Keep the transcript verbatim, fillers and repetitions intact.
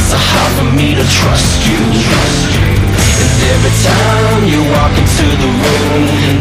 so hard for me to trust you. And every time you walk into the room,